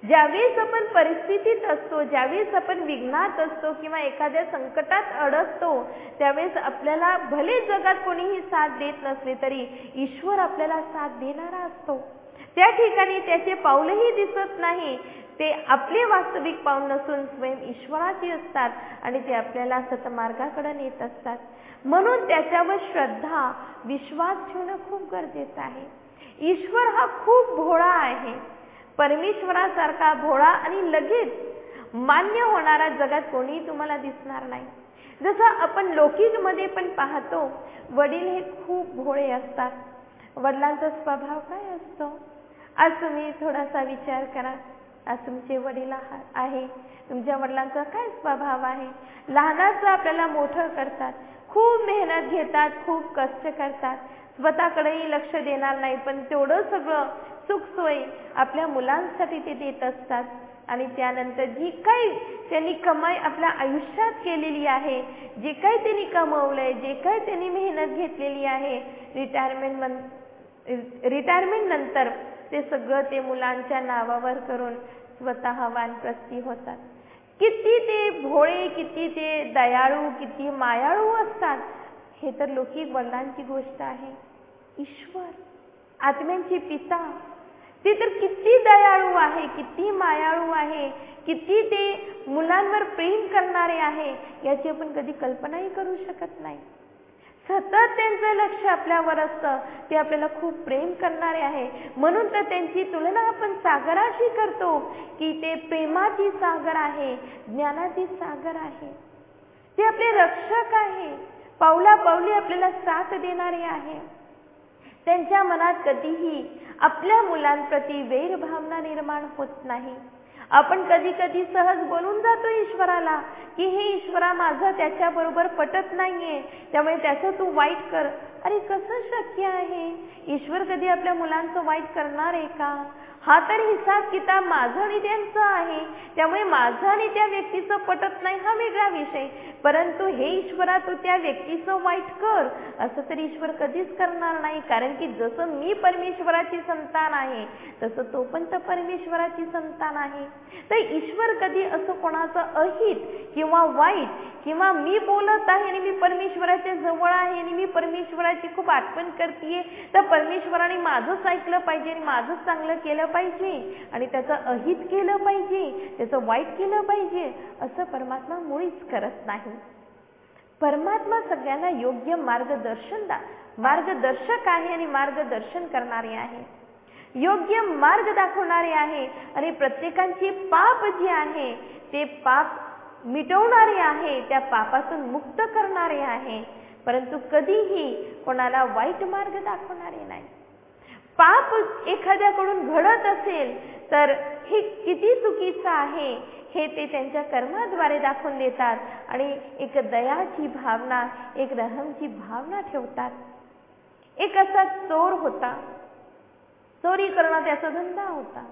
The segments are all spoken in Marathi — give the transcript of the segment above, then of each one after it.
ज्यावेळेस आपण परिस्थितीत असतो, ज्यावेळेस आपण विघ्नात असतो किंवा एखाद्या संकटात अडकतो, त्यावेळेस आपल्याला भले जगात कोणीही साथ देत नसले तरी ईश्वर आपल्याला साथ देणारा असतो. त्या ठिकाणी त्याचे पाऊलही दिसत नाही, ते आपले वास्तविक पाऊल नसून स्वयं ईश्वराचे असतात आणि ते आपल्याला सतमार्गाकडे नेत असतात. म्हणून त्याच्यावर श्रद्धा, विश्वास ठेवणं खूप गरजेचं आहे. ईश्वर हा खूप भोळा आहे. परमेश्वरासारखा भोळा आणि लगेच मान्य होणारा जगात कोणीही तुम्हाला दिसणार नाही. जसं आपण लौकिकमध्ये पण पाहतो, वडील हे खूप भोळे असतात. वडिलांचा स्वभाव काय असतो? आज तुम्ही थोडासा विचार करा. आज तुमचे वडील आहे, तुमच्या वडिलांचा काय स्वभाव आहे? लहानाचं आपल्याला मोठं करतात, खूप मेहनत घेतात, खूप कष्ट करतात, स्वतःकडेही लक्ष देणार नाही, पण तेवढं सगळं सुखसोय आपल्या मुलांसाठी ते देत असतात. आणि त्यानंतर जी काही त्यांनी कमाई आपल्या आयुष्यात केलेली आहे, जे काही त्यांनी कमवलंय, जे काही त्यांनी मेहनत घेतलेली आहे, रिटायरमेंट नंतर ते सगळं ते मुलांच्या नावावर करून स्वतः वानप्रस्थी होतात. किती ते भोळे, किती ते दयाळू, किती मायाळू असतात. हे तर लौकिक वडिलांची गोष्ट आहे. ईश्वर, आत्म्यांचे पिता, ते तर किती दयाळू आहे, किती मायाळू आहे, किती ते मुलांवर प्रेम करणारे आहे, याची आपण कधी कल्पनाही करू शकत नाही. सतत त्यांचं लक्ष आपल्यावर असतं, ते आपल्याला खूप प्रेम करणारे आहे. म्हणून तर त्यांची तुलना आपण सागराशी करतो की ते प्रेमाची सागर आहे, ज्ञानाची सागर आहे. ते आपले रक्षक आहे, पावला पावली आपल्याला साथ देणारे आहे. त्यांच्या मनात कधीही आपल्या मुलांप्रती वैर भावना निर्माण होत नाही. आपण कधी कधी सहज बोलून जातो ईश्वराला की हे ईश्वरा, माझं त्याच्याबरोबर पटत नाहीये, त्यामुळे त्याचं तू वाईट कर. अरे कसं शक्य आहे? ईश्वर कधी आपल्या मुलांचं वाईट करणार आहे का? हा तर हिसाब किताब माझं आणि त्यांचं आहे, त्यामुळे माझं आणि त्या व्यक्तीचं पटत नाही हा वेगळा विषय, परंतु हे ईश्वरा तू त्या व्यक्तीचं वाईट कर असं तर ईश्वर कधीच करणार नाही. कारण की जसं मी परमेश्वराची संतान आहे तसं तो पण तर परमेश्वराची संतान आहे. तर ईश्वर कधी असं कोणाचं अहित किंवा वाईट किंवा मी बोलत आहे आणि मी परमेश्वराच्या जवळ आहे आणि मी परमेश्वराची खूप आठवण करतेय, तर परमेश्वराने माझंच ऐकलं पाहिजे आणि माझंच चांगलं केलं पाहिजे आणि त्याचं अहित केलं पाहिजे, त्याचं वाईट केलं पाहिजे, असं परमात्मा मुळीच करत नाही. परमात्मा सगळ्यांना योग्य मार्गदर्शक आहे आणि मार्गदर्शन करणारे आहे, योग्य मार्ग दाखवणारे आहे आणि प्रत्येकाची पाप जी आहे ते पाप मिटवणारे आहे, त्या पापातून मुक्त करणारे आहे, परंतु कधीही कोणाला वाईट मार्ग दाखवणारे नाही. पाप एखाद्याकडून घडत असेल तर हे किती चुकीचं आहे हे ते त्यांच्या कर्माद्वारे दाखवून देतात आणि एक दयाची भावना, एक रहमची भावना ठेवतात. एक असा चोर होता, चोरी करणं त्याचा धंदा होता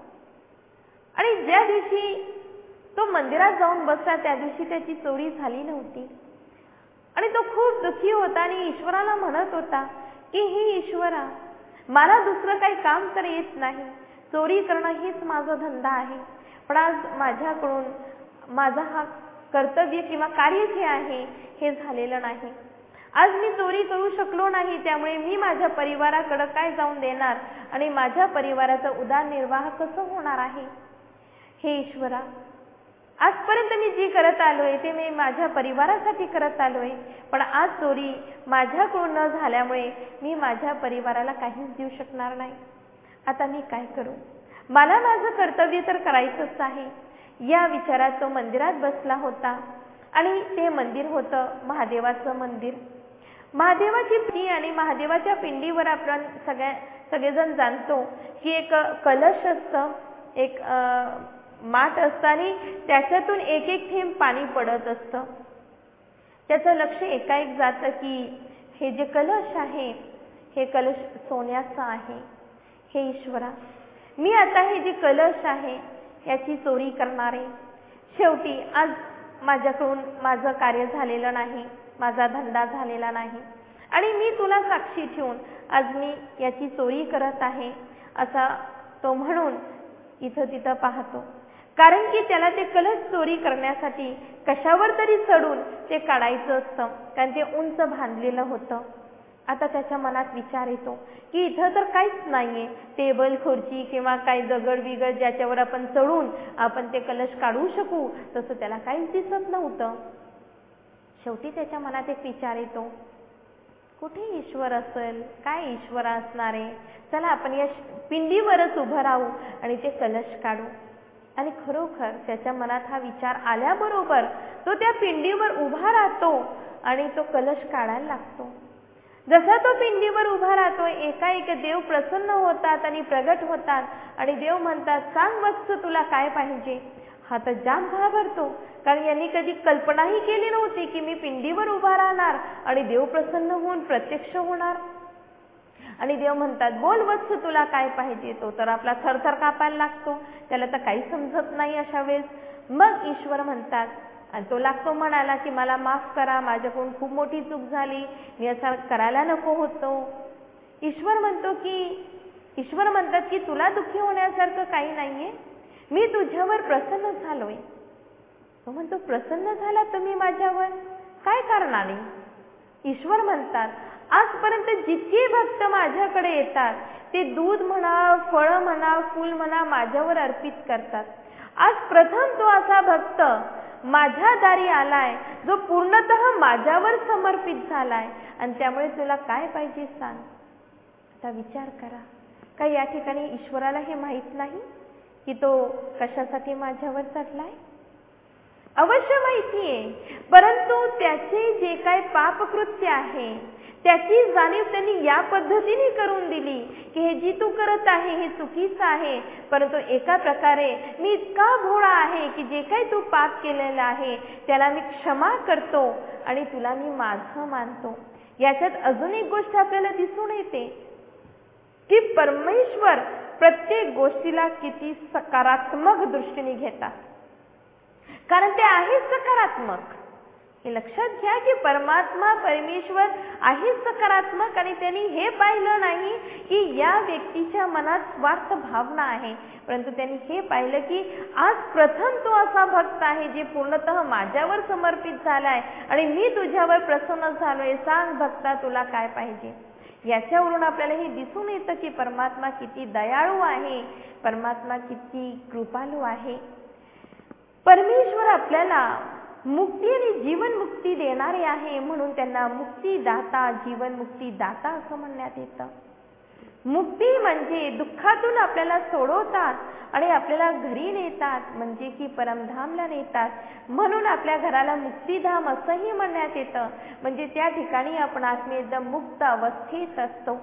आणि ज्या दिवशी तो मंदिरात जाऊन बसला त्या दिवशी त्याची चोरी झाली नव्हती आणि तो खूप दुःखी होता आणि ईश्वराला म्हणत होता की हे ईश्वरा, मला दुसरं काही काम तर येत नाही, चोरी करणं हेच माझा धंदा आहे, पण आज माझ्याकडून माझा हा कर्तव्य किंवा कार्य जे आहे हे झालेलं नाही. आज मी चोरी करू शकलो नाही, त्यामुळे मी माझ्या परिवाराकडे काय जाऊन देणार आणि माझ्या परिवाराचा उदरनिर्वाह कसं होणार आहे? हे ईश्वरा, आजपर्यंत मी जे करत आलोय ते मी माझ्या परिवारासाठी करत आलोय, पण आज चोरी माझ्याकडून न झाल्यामुळे मी माझ्या परिवाराला काहीच देऊ शकणार नाही. आता मी काय करू? मला माझं कर्तव्य तर करायचंच आहे. या विचारात तो मंदिरात बसला होता आणि ते मंदिर होतं महादेवाचं मंदिर. महादेवाची पिंडी आणि महादेवाच्या पिंडीवर आपण सगळेजण जाणतो की एक कलश असतं, एक माठ असतं आणि त्याच्यातून एक एक थेंब पाणी पडत असतं. त्याचं लक्ष एकाएक जातं की हे जे कलश आहे हे कलश सोन्याचं आहे. हे ईश्वरा, मी आता हे जे कलश आहे याची चोरी करणार आहे. शेवटी आज माझ्याकडून माझं कार्य झालेलं नाही, माझा धंदा झालेला नाही आणि मी तुला साक्षी ठेवून आज मी याची चोरी करत आहे असा तो म्हणून इथं तिथं पाहतो, कारण की त्याला ते कलश चोरी करण्यासाठी कशावर तरी चढून ते काढायचं असतं, कारण ते उंच बांधलेलं होतं. आता त्याच्या मनात विचार येतो की इथं तर काहीच नाहीये, टेबल खुर्ची किंवा काही दगड बिगड ज्याच्यावर आपण चढून आपण ते कलश काढू शकू, तसं त्याला काहीच दिसत नव्हतं. शेवटी त्याच्या मनात एक विचार येतो, कुठे ईश्वर असेल, काय ईश्वर असणार आहे, चला आपण या पिंडीवरच उभं राहू आणि ते कलश काढू. आणि खरोखर त्याच्या मनात हा विचार आल्याबरोबर तो त्या पिंडीवर उभा राहतो आणि तो कलश काढायला लागतो. जसा तो पिंडीवर उभा राहतो, एकाएक देव प्रसन्न होतात आणि प्रगट होतात आणि देव म्हणतात, सांग वत्स तुला काय पाहिजे. हा तर जाम घाबरतो, कारण यांनी कधी कल्पनाही केली नव्हती की मी पिंडीवर उभा राहणार आणि देव प्रसन्न होऊन प्रत्यक्ष होणार. आणि देव म्हणतात, बोल वत्स तुला काय पाहिजे. तो तर आपला थरथर कापायला लागतो, त्याला तर काही समजत नाही अशा वेळेस. मग ईश्वर म्हणतात, आणि तो लागतो म्हणायला की मला माफ करा, माझ्याकडून खूप मोठी चूक झाली, मी असं करायला नको होतो. ईश्वर म्हणतात की तुला दुःखी होण्यासारखं काही नाहीये, मी तुझ्यावर प्रसन्न झालोय. तो म्हणतो, प्रसन्न झाला तुम्ही माझ्यावर, काय कारणाने. ईश्वर म्हणतात, आजपर्यंत जितके भक्त माझ्याकडे येतात ते दूध म्हणा, फळ म्हणा, फूल म्हणा माझ्यावर अर्पित करतात. आज प्रथम तो असा भक्त माझ्या दारी आलाय जो पूर्णतः माझ्यावर समर्पित झालाय, आणि त्यामुळे तुला काय पाहिजे सांग. आता विचार करा, का या ठिकाणी ईश्वराला हे माहित नाही की तो कशासाठी माझ्यावर चढलाय. अवश्य माहितीये, परंतु त्याचे जे काय पापकृत्य आहे त्याची जाणीव त्यांनी या पद्धतीने करून दिली की हे जी तू करत आहे हे चुकीचं आहे, परंतु एका प्रकारे मी इतका भोळा आहे की जे काही तू पाप केलेलं आहे त्याला मी क्षमा करतो आणि तुला मी माझं मानतो. याच्यात अजून एक गोष्ट आपल्याला दिसून येते की परमेश्वर प्रत्येक गोष्टीला किती सकारात्मक दृष्टीने घेतात, कारण ते आहे सकारात्मक. हे लक्षात घ्या की परमेश्वर आहे सकारात्मक, आणि त्यांनी हे पाहिलं नाही की या व्यक्तीच्या मनात स्वार्थ भावना आहे, परंतु त्यांनी हे पाहिलं की आज प्रथम तो असा भक्त आहे जे पूर्णतः माझ्यावर समर्पित झालाय आणि मी तुझ्यावर प्रसन्न झालोय, सांग भक्ता तुला काय पाहिजे. याच्यावरून आपल्याला हे दिसून येतं की परमात्मा किती दयाळू आहे, परमात्मा किती कृपाळू आहे. परमेश्वर आपल्याला मुक्ती आणि जीवनमुक्ती देणारे आहे, म्हणून त्यांना मुक्तीदाता, जीवनमुक्तीदाता असं म्हणण्यात येतं. मुक्ती म्हणजे दुःखातून आपल्याला सोडवतात आणि आपल्याला घरी नेतात, म्हणजे की परमधामला नेतात. म्हणून आपल्या घराला मुक्तीधाम असंही म्हणण्यात येतं, म्हणजे त्या ठिकाणी आपण एकदम मुक्त अवस्थेत असतो.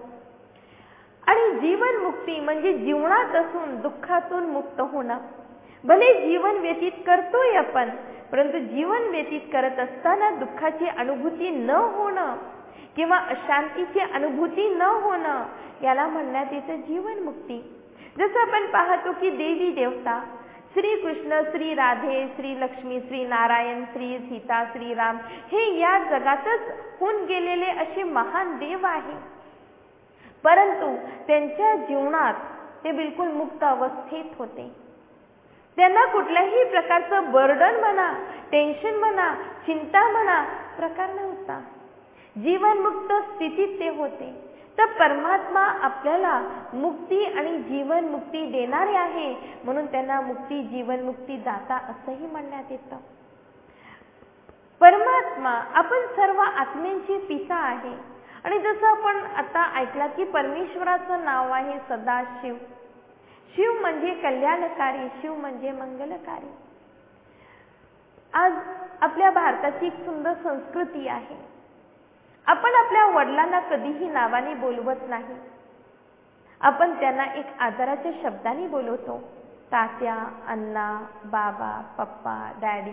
आणि जीवनमुक्ती म्हणजे जीवनात असून दुःखातून मुक्त होणं. भले जीवन व्यतीत करतोय आपण, परंतु जीवन व्यतीत करत असताना दुःखाची अनुभूती न होणं किंवा अशांतीची अनुभूती न होणं, याला म्हणण्यात येतं जीवनमुक्ती. जसं आपण पाहतो की देवी देवता श्री कृष्ण, श्री राधे, श्री लक्ष्मी, श्री नारायण, श्री सीता, श्री राम हे या जगातच होऊन गेलेले असे महान देव आहे, परंतु त्यांच्या जीवनात ते बिलकुल मुक्त अवस्थेत होते. त्यांना कुठल्याही प्रकारचं बर्डन म्हणा, टेन्शन म्हणा, चिंता म्हणा प्रकार नव्हता. जीवनमुक्त स्थितीत ते होते. तर परमात्मा आपल्याला मुक्ती आणि जीवनमुक्ती देणारे आहे, म्हणून त्यांना मुक्ती, जीवनमुक्ती दाता असंही म्हणण्यात येतं. परमात्मा आपण सर्व आत्म्यांचे पिता आहे. आणि जसं आपण आता ऐकलं की परमेश्वराचं नाव आहे सदाशिव. शिव म्हणजे कल्याणकारी, शिव म्हणजे मंगलकारी. आज आपल्या भारताची एक सुंदर संस्कृती आहे. आपण आपल्या वडिलांना कधीही नावाने बोलवत नाही, आपण त्यांना एक आदराच्या शब्दाने बोलवतो. तात्या, अण्णा, बाबा, पप्पा, डॅडी,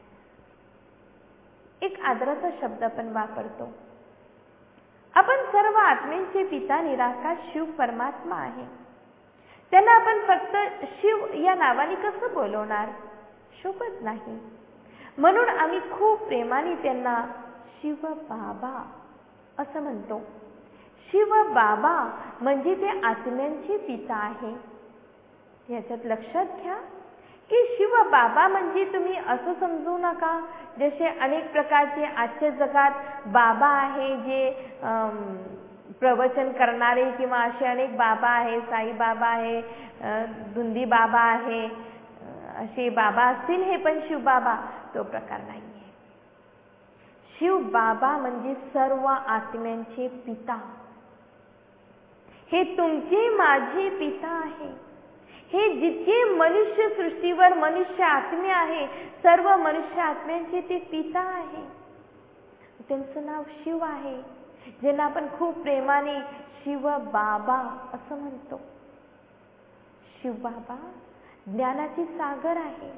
एक आदराचा शब्द आपण वापरतो. आपण सर्व आत्म्यांचे पिता निराकार शिव परमात्मा आहे. त्यांना आपण फक्त शिव या नावाने कसं बोलवणार, शोभत नाही. म्हणून आम्ही खूप प्रेमाने त्यांना शिव बाबा असं म्हणतो. शिव बाबा म्हणजे ते आत्म्यांचे पिता आहे. याच्यात लक्षात घ्या की शिव बाबा म्हणजे तुम्ही असं समजू नका जसे अनेक प्रकारचे आजच्या जगात बाबा आहे जे प्रवचन करणारे किंवा असे अनेक बाबा आहे, साई बाबा आहे, धुंदी बाबा आहे, असे बाबा असतील हे पण शिव बाबा तो प्रकार नाहीये. शिव बाबा म्हणजे सर्व आत्म्यांचे पिता. हे तुमचे माझे पिता आहे. हे जितके मनुष्य सृष्टीवर मनुष्य आत्मे आहे सर्व मनुष्य आत्म्यांचे ते पिता आहे. त्यांचं नाव शिव आहे, ज्यांना आपण खूप प्रेमाने शिव बाबा असं म्हणतो. शिव बाबा ज्ञानाचे सागर आहे,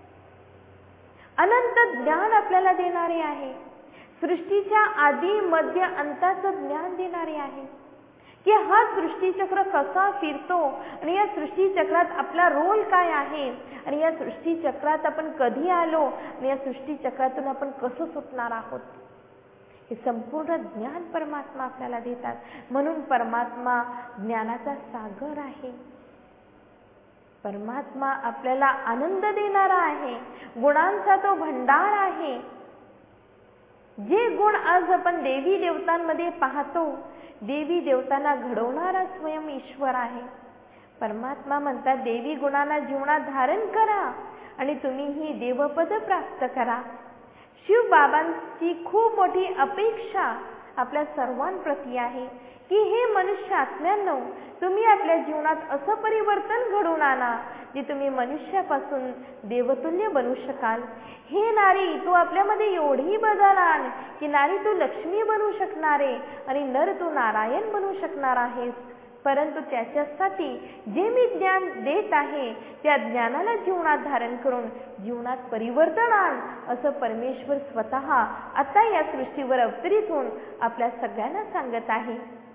अनंत ज्ञान आपल्याला देणारे आहे, सृष्टीच्या आदी मध्य अंताचं ज्ञान देणारे आहे की हा सृष्टीचक्र कसा फिरतो आणि या सृष्टीचक्रात आपला रोल काय आहे आणि या सृष्टीचक्रात आपण कधी आलो आणि या सृष्टीचक्रातून आपण कसं सुटणार आहोत हे संपूर्ण ज्ञान परमात्मा आपल्याला देतात. म्हणून परमात्मा ज्ञानाचा सागर आहे. परमात्मा आपल्याला आनंद देणारा आहे, गुणांचा तो भंडार आहे. जे गुण आज आपण देवी देवतांमध्ये पाहतो, देवी देवतांना घडवणारा स्वयं ईश्वर आहे. परमात्मा म्हणतात देवी गुणांना जीवनात धारण करा आणि तुम्ही ही देवपद प्राप्त करा. शिव बाबांची खूप मोठी अपेक्षा आपल्या सर्वांप्रती आहे की हे मनुष्य आत्म्यांनो, तुम्ही आपल्या जीवनात असं परिवर्तन घडवून आणा जे तुम्ही मनुष्यापासून देवतुल्य बनू शकाल. हे नारी, तू आपल्यामध्ये एवढी बदल आण की नारी तू लक्ष्मी बनू शकणार आहे आणि नर तू नारायण बनू शकणार आहेस. परंतु त्याच्यासाठी जे मी ज्ञान देत आहे त्या ज्ञानाला जीवनात धारण करून जीवनात परिवर्तन आण असं परमेश्वर स्वतः आता या सृष्टीवर अवतरित होऊन आपल्या सगळ्यांना सांगत आहे.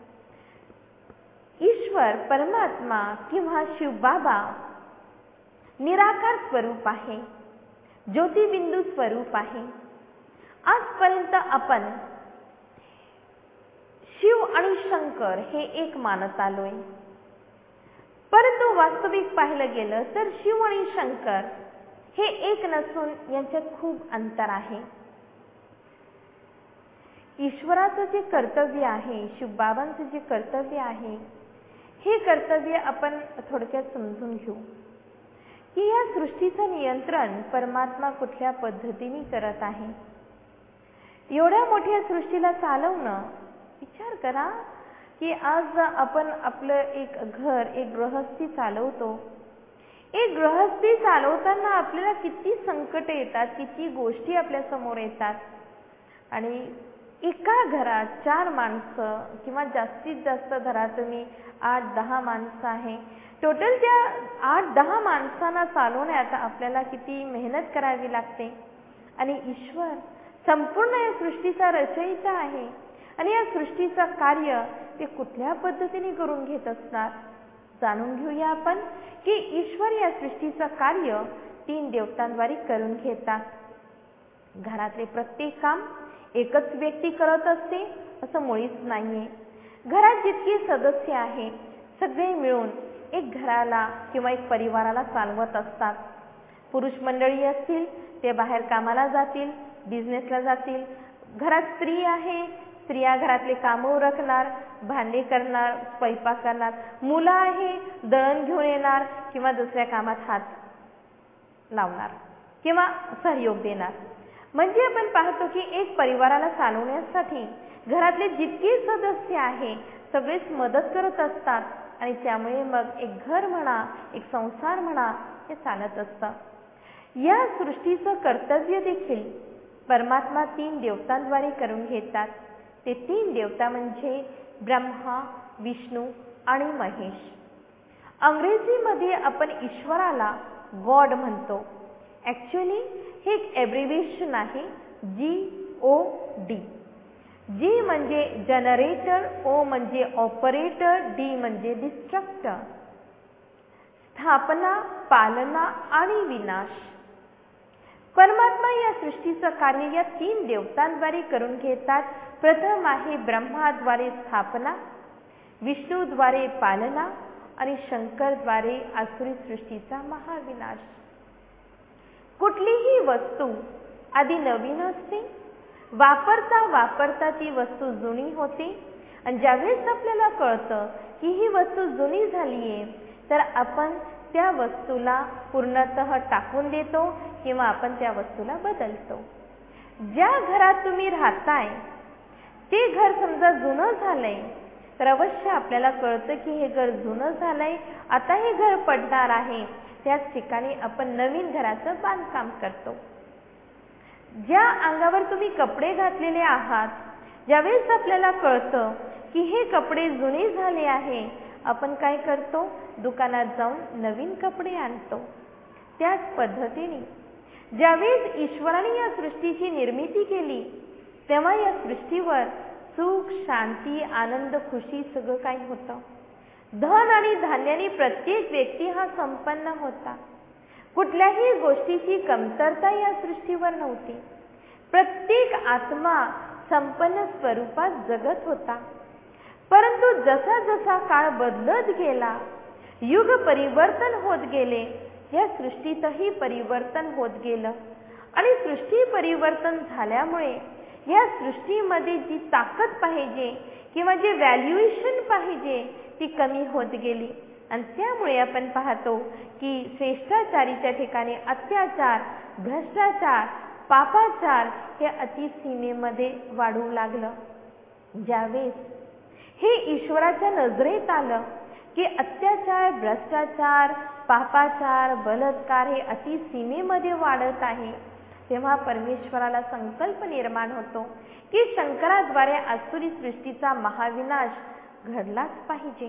ईश्वर परमात्मा किंवा शिव बाबा निराकार स्वरूप आहे, ज्योतिबिंदू स्वरूप आहे. आजपर्यंत आपण शिव आणि शंकर हे एक मानत आलोय, परंतु वास्तविक पाहिलं गेलं तर शिव आणि शंकर हे एक नसून यांच्यात खूप अंतर आहे. ईश्वराचं जे कर्तव्य आहे, शिवबाबांचं जे कर्तव्य आहे, हे कर्तव्य आपण थोडक्यात समजून घेऊ की या सृष्टीचं नियंत्रण परमात्मा कुठल्या पद्धतीने करत आहे. एवढ्या मोठ्या सृष्टीला चालवणं, विचार करा की आज आपण आपलं एक घर, एक गृहस्थी चालवतो. एक गृहस्थी चालवताना आपल्याला किती संकट येतात, किती गोष्टी आपल्या समोर येतात आणि एका घरात 4 माणसं किंवा जास्तीत जास्त धरा तुम्ही 8-10 माणसं आहे, टोटल त्या 8-10 माणसांना चालवण्यात आपल्याला किती मेहनत करावी लागते. आणि ईश्वर संपूर्ण या सृष्टीचा रचयिता आहे आणि या सृष्टीचं कार्य ते कुठल्या पद्धतीने करून घेत असणार. जाणून घेऊया आपण की ईश्वर या सृष्टीचं कार्य 3 देवतांद्वारे करून घेतात. घरातले प्रत्येक काम एकच व्यक्ती करत असते असं मुळीच नाहीये. घरात जितके सदस्य आहे सगळे मिळून एक घराला किंवा एक परिवाराला चालवत असतात. पुरुष मंडळी असतील ते बाहेर कामाला जातील, बिझनेसला जातील. घरात स्त्री आहे, स्त्रिया घरातले कामं उरकणार, भांडे करणार, स्वयंपाक करणार. मुलं आहे, दळण घेऊन येणार किंवा दुसऱ्या कामात हात लावणार किंवा सहयोग देणार. म्हणजे आपण पाहतो की एक परिवाराला चालवण्यासाठी घरातले जितके सदस्य आहे सगळेच मदत करत असतात आणि त्यामुळे मग एक घर म्हणा, एक संसार म्हणा, हे चालत असतं. या सृष्टीचं कर्तव्य देखील परमात्मा 3 देवतांद्वारे करून घेतात. ते 3 देवता म्हणजे ब्रह्मा, विष्णू आणि महेश. अंग्रेजीमध्ये आपण ईश्वराला गॉड म्हणतो. ॲक्च्युअली हे एक ॲब्रिव्हिएशन आहे, GOD. G म्हणजे जनरेटर, O म्हणजे ऑपरेटर, D म्हणजे डिस्ट्रक्टर. स्थापना, पालना आणि विनाश. परमात्मा या सृष्टीचं कार्य या 3 देवतांद्वारे करून घेतात. प्रथम आहे ब्रह्माद्वारे स्थापना, विष्णूद्वारे पालना आणि शंकरद्वारे आसुरी सृष्टीचा महाविनाश. कुठलीही वस्तू आधी नवीन असते, वापरता वापरता ती वस्तू जुनी होते आणि ज्यावेळेस आपल्याला कळतं की ही वस्तू जुनी झालीये तर आपण त्या वस्तूला पूर्णतः टाकून देतो किंवा आपण त्या वस्तूला बदलतो. ज्या घरात तुम्ही राहताय ते घर समजा जुनं झालंय तर अवश्य आपल्याला कळतं की हे घर जुनं झालंय, आता हे घर पडणार आहे. त्याच ठिकाणी आपण नवीन घराचं बांधकाम करतो. ज्या अंगावर तुम्ही कपडे घातलेले आहात, ज्यावेळेस आपल्याला कळतं की हे कपडे जुने झाले आहे, आपण काय करतो? दुकानात जाऊन नवीन कपडे आणतो. त्याच पद्धतीने ज्यावेळेस ईश्वराने या सृष्टीची निर्मिती केली तेव्हा या सृष्टीवर सुख, शांती, आनंद, खुशी सगळं काही होतं. धन आणि धान्याने प्रत्येक व्यक्ती हा संपन्न होता. कुठल्याही गोष्टीची कमतरता या सृष्टीवर नव्हती. प्रत्येक आत्मा संपन्न स्वरूपात जगत होता. परंतु जसा जसा काळ बदलत गेला, युग परिवर्तन होत गेले, या सृष्टीतही परिवर्तन होत गेलं आणि सृष्टी परिवर्तन झाल्यामुळे या सृष्टीमध्ये जी ताकद पाहिजे किंवा जे व्हॅल्युएशन पाहिजे ती कमी होत गेली आणि त्यामुळे आपण पाहतो की श्रेष्ठाचारीच्या ठिकाणी अत्याचार, भ्रष्टाचार, पापाचार हे अतिसीमेमध्ये वाढू लागलं. ज्यावेळेस हे ईश्वराच्या नजरेत आलं की अत्याचार, भ्रष्टाचार, पापाचार, बलात्कार हे अतिसीमेमध्ये वाढत आहे, तेव्हा परमेश्वराला संकल्प निर्माण होतो की शंकराद्वारे आसुरी सृष्टीचा महाविनाश घडलाच पाहिजे.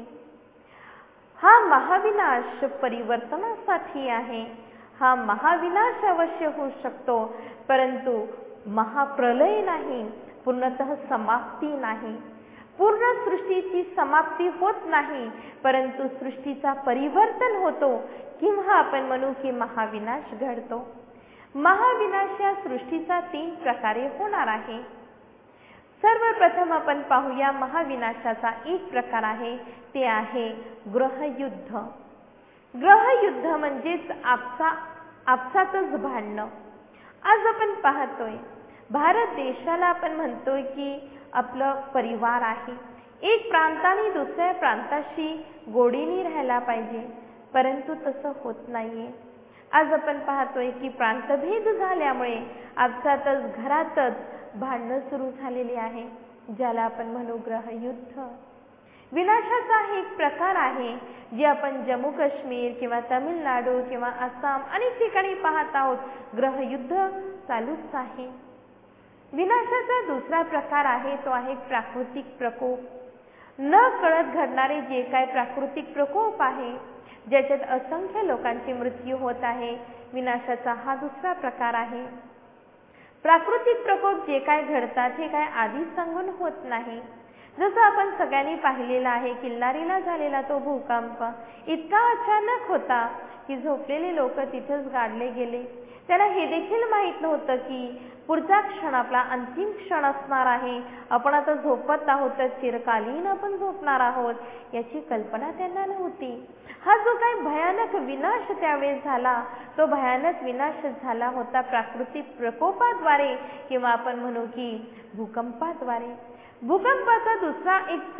हा महाविनाश परिवर्तनासाठी आहे. हा महाविनाश अवश्य होऊ शकतो, परंतु महाप्रलय नाही, पूर्णतः समाप्ती नाही. पूर्ण सृष्टीची समाप्ती होत नाही, परंतु सृष्टीचा परिवर्तन होतो किंवा आपण म्हणू की महाविनाश घडतो. महाविनाश या सृष्टीचा 3 प्रकारे होणार आहे. सर्वप्रथम आपण पाहूया महाविनाशाचा एक प्रकार आहे, ते आहे ग्रहयुद्ध. ग्रहयुद्ध म्हणजेच आपसातच भांडणं. आज आपण पाहतोय भारत देशाला आपण म्हणतोय की आपलं परिवार आहे. एक प्रांताने दुसऱ्या प्रांताशी गोडीने राहायला पाहिजे, परंतु तसं होत नाहीये. आज आपण पाहतोय की प्रांतभेद झाल्यामुळे आपसातच घरातच भांडणं सुरू झालेली आहे, ज्याला आपण म्हणू ग्रहयुद्ध. विनाशाचा एक प्रकार आहे जे आपण जम्मू काश्मीर किंवा तमिळनाडू किंवा आसाम अनेक ठिकाणी पाहत आहोत. ग्रहयुद्ध चालूच आहे. विनाशाचा दुसरा प्रकार आहे तो आहे प्राकृतिक प्रकोप. न कळत घडणारे जे काय प्राकृतिक प्रकोप आहे, ज्याच्यात असंख्य लोकांचे मृत्यू होत आहे, विनाशाचा हा दुसरा प्रकार आहे. प्राकृतिक प्रकोप जे काय घडतात हे काय आधीच सांगून होत नाही. जसं आपण सगळ्यांनी पाहिलेला आहे, किल्लारीला झालेला तो भूकंप इतका अचानक होता की झोपलेले लोक तिथेच गाडले गेले. त्याला हे देखील माहित नव्हतं की पुढचा क्षण आपला अंतिम क्षण असणार आहे. आपण आता झोपत आहोत तर चिरकालीन आपण झोपणार आहोत, याची कल्पना त्यांना नव्हती. हा जो काही भयानक विनाश त्यावेळेस झाला, तो भयानक विनाश झाला होता प्राकृतिक प्रकोपाद्वारे किंवा आपण म्हणू की भूकंपाद्वारे. भूकंपाचा दुसरा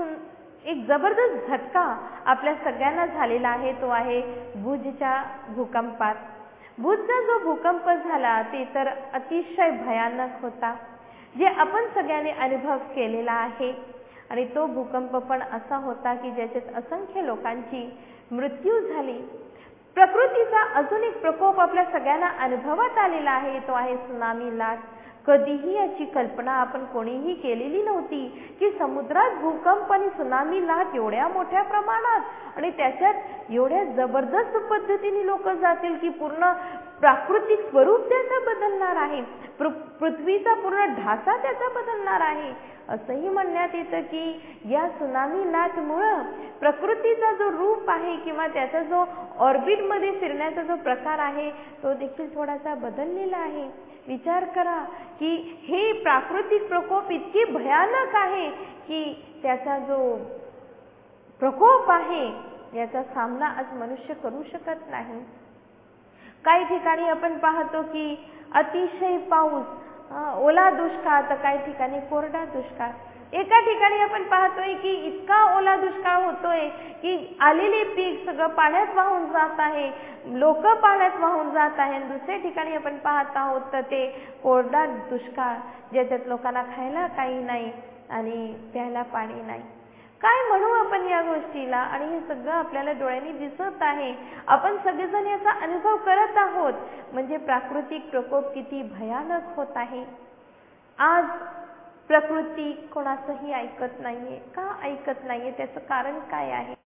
एक जबरदस्त झटका आपल्या सगळ्यांना झालेला आहे, तो आहे भुजच्या भूकंपात. भुजचा जो भूकंप झाला ते तर अतिशय भयानक होता, जे आपण सगळ्यांनी अनुभव केलेला आहे. आणि तो भूकंप पण असा होता की ज्याच्यात असंख्य लोकांची मृत्यू झाली. प्रकृतीचा अजून एक प्रकोप आपल्या सगळ्यांना अनुभवात आलेला आहे, तो आहे त्सुनामी लाट. कधीही याची कल्पना आपण कोणीही केलेली नव्हती की समुद्रात भूकंप आणि त्सुनामी लाट एवढ्या मोठ्या प्रमाणात आणि त्याच्यात एवढ्या जबरदस्त पद्धतीने लोक जातील की पूर्ण प्राकृतिक स्वरूप त्याचा बदलणार आहे, पृथ्वीचा पूर्ण ढाचा त्याचा बदलणार आहे. असंही म्हणण्यात येतं की या त्सुनामी लाटमुळे प्रकृतीचा जो रूप आहे किंवा त्याचा जो ऑर्बिटमध्ये फिरण्याचा जो प्रकार आहे तो देखील थोडासा बदललेला आहे. विचार करा की हे प्राकृतिक प्रकोप इतके भयानक आहे की त्याचा जो प्रकोप आहे याचा सामना आज मनुष्य करू शकत नाही. काही ठिकाणी आपण पाहतो की अतिशय पाऊस, ओला दुष्काळ, तर काही ठिकाणी कोरडा दुष्काळ. एका ठिकाणी आपण पाहतोय की इतका ओला दुष्काळ होतोय की आलेले पीक सगळं पाण्यात वाहून जात आहे, लोक पाण्यात वाहून जात आहे. दुसऱ्या ठिकाणी आपण पाहत आहोत तर ते कोरडा दुष्काळ, ज्याच्यात लोकांना खायला काही नाही आणि प्यायला पाणी नाही. काय म्हणू आपण या गोष्टीला? आणि हे सगळं आपल्याला डोळ्यांनी दिसत आहे. आपण सगळेजण याचा अनुभव करत आहोत. म्हणजे प्राकृतिक प्रकोप किती भयानक होत आहे. आज प्रकृती कोणाचंही ऐकत नाहीये. का ऐकत नाहीये? त्याचं कारण काय आहे?